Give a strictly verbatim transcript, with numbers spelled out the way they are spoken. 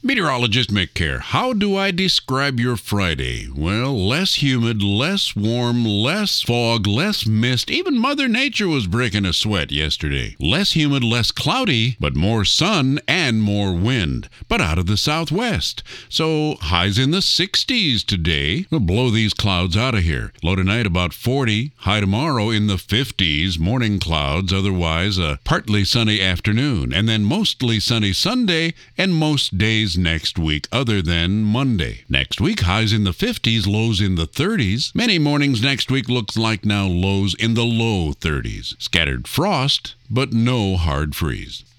Meteorologist Mick Kerr. How do I describe your Friday? Well, less humid, less warm, less fog, less mist. Even Mother Nature was breaking a sweat yesterday. Less humid, less cloudy, but more sun and more wind, but out of the southwest. So highs in the sixties today. We'll blow these clouds out of here. Low tonight about forty. High tomorrow in the fifties. Morning clouds, otherwise a partly sunny afternoon. And then mostly sunny Sunday and most days next week other than Monday. Next week, highs in the fifties, lows in the thirties. Many mornings next week looks like now lows in the low thirties. Scattered frost, but no hard freeze.